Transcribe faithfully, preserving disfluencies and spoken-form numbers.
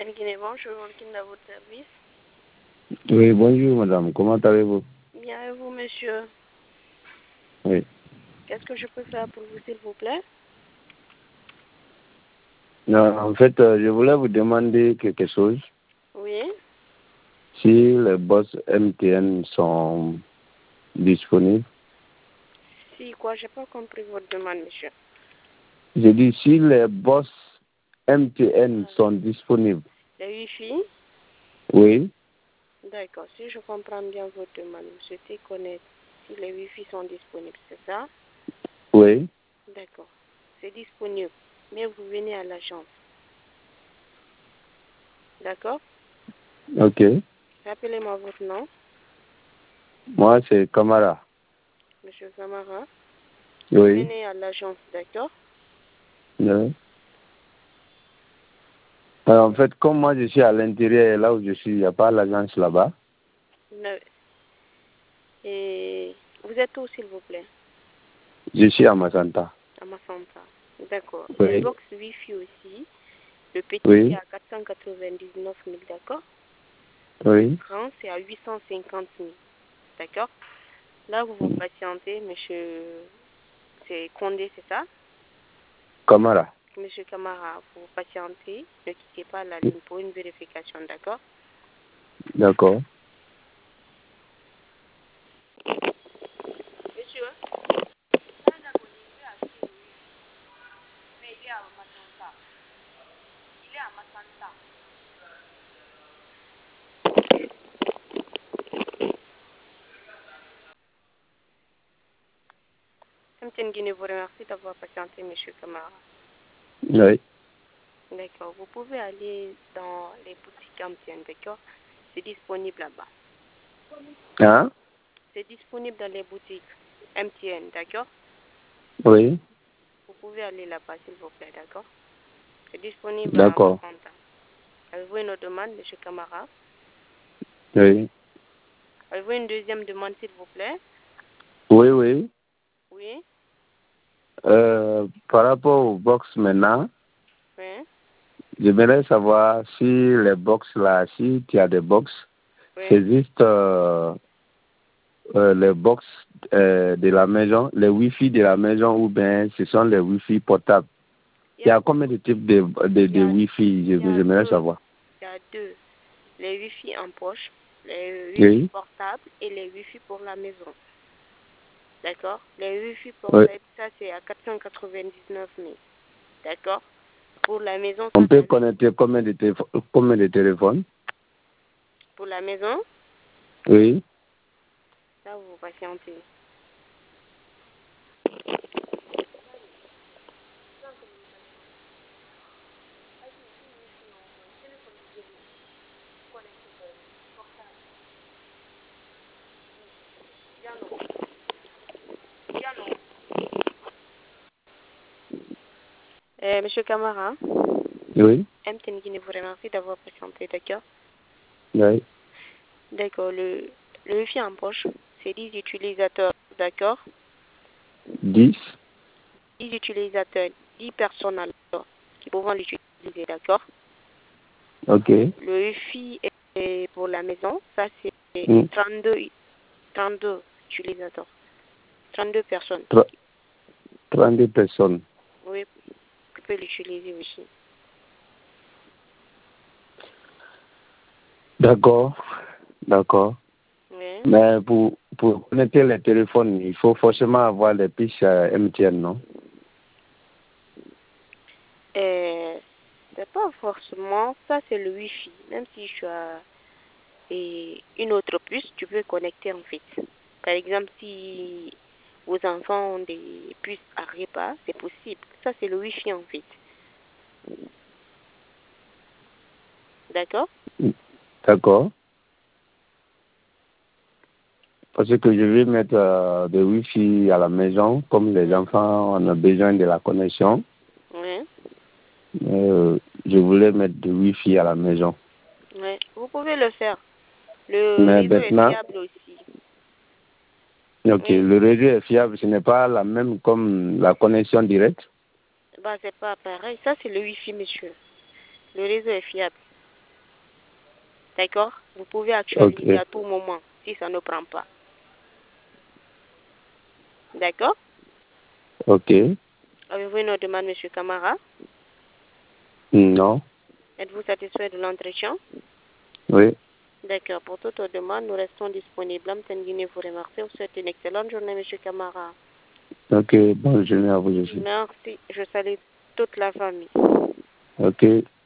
M T N Guinée, bonjour, qui est à votre service? Oui, bonjour madame, comment allez-vous? Bien, et vous, monsieur? Oui. Qu'est-ce que je peux faire pour vous, s'il vous plaît? Non, en fait, euh, je voulais vous demander quelque chose. Oui. Si les boss M T N sont disponibles. Si quoi? J'ai pas compris votre demande, monsieur. Je dis si les boss M T N ah. sont disponibles. Les Wi-Fi? Oui. D'accord. Si je comprends bien votre demande, vous souhaitez connaître si les Wi-Fi sont disponibles, c'est ça? Oui. D'accord. C'est disponible, mais vous venez à l'agence. D'accord? Ok. Rappelez-moi votre nom. Moi, c'est Camara. Monsieur Camara. Oui. Vous venez à l'agence, d'accord? Oui. Alors, en fait, comme moi, je suis à l'intérieur, là où je suis, il n'y a pas l'agence là-bas. Non. Et vous êtes où, s'il vous plaît? Je suis à Masanta. À Masanta. D'accord. Oui. Les box Wi-Fi aussi. Le petit, oui. c'est à quatre cent quatre-vingt-dix-neuf mille, d'accord? Oui. Le grand, c'est à huit cent cinquante mille, d'accord? Là, vous vous patientez, monsieur... C'est Condé, c'est ça? Camara. Monsieur Camara, vous vous patientez. Ne quittez pas la ligne pour une vérification, d'accord? D'accord. Monsieur, mais il est à Masanta. Il est à Masanta. M T N Guinée vous remercie d'avoir patienté, monsieur Camara. Oui. D'accord. Vous pouvez aller dans les boutiques M T N, d'accord? C'est disponible là-bas. Hein? C'est disponible dans les boutiques M T N, d'accord? Oui. Vous pouvez aller là-bas, s'il vous plaît, d'accord? C'est disponible à D'accord. Masanta. Avez-vous une autre demande, monsieur Camara? Oui. Avez-vous une deuxième demande, s'il vous plaît? Oui, oui. Oui. Euh, par rapport aux box maintenant, Oui. j'aimerais savoir si les box là, si tu as des box, Oui. c'est juste euh, euh, les box euh, de la maison, les Wi-Fi de la maison ou bien ce sont les Wi-Fi portables. Il y a combien de types de, de, de Wi-Fi? J'aimerais savoir. Il y a deux. Les Wi-Fi en poche, les Wi-Fi Oui. portables et les Wi-Fi pour la maison. D'accord? Les Wi-Fi portables, oui. Ça c'est à quatre cent quatre-vingt-dix-neuf mille. D'accord? Pour la maison, on ça peut connecter combien de, combien de téléphones? Pour la maison? Oui. Ça, vous patientez. Euh, Monsieur Camara? Oui. M T N Guinée vous remercie d'avoir patienté, d'accord? Oui. D'accord. Le, le Wi-Fi en poche, c'est dix utilisateurs, d'accord? dix? dix utilisateurs, dix personnes alors qui pourront l'utiliser, d'accord? Ok. Le Wi-Fi est pour la maison, ça c'est mm. trente-deux, trente-deux utilisateurs. trente-deux personnes. trente-deux personnes. Oui, tu peux l'utiliser aussi. D'accord, d'accord. Oui. Mais pour, pour connecter les téléphones, il faut forcément avoir les puces euh, M T N, non? Euh, c'est pas forcément, ça c'est le Wi-Fi. Même si tu as et une autre puce, tu peux connecter en fait. Par exemple, si vos enfants ont des puces à repas, c'est possible. Ça c'est le Wi-Fi en fait. D'accord? D'accord. Parce que je vais mettre euh, des Wi-Fi à la maison, comme les enfants ont besoin de la connexion. Oui. Euh, je voulais mettre du Wi-Fi à la maison. Oui, vous pouvez le faire. Le Mais réseau maintenant, est fiable aussi. Ok, Oui. le réseau est fiable, ce n'est pas la même comme la connexion directe? Bah, c'est pas pareil. Ça, c'est le Wi-Fi, monsieur. Le réseau est fiable. D'accord? Vous pouvez actualiser Ok. à tout moment si ça ne prend pas. D'accord? Ok. Avez-vous une autre demande, Monsieur Camara? Non. Êtes-vous satisfait de l'entretien? Oui. D'accord. Pour toute autre demande, nous restons disponibles. Amtengine vous remercie. Vous souhaite une excellente journée, Monsieur Camara. Ok. Bonne journée à vous aussi. Merci. Je salue toute la famille. Ok.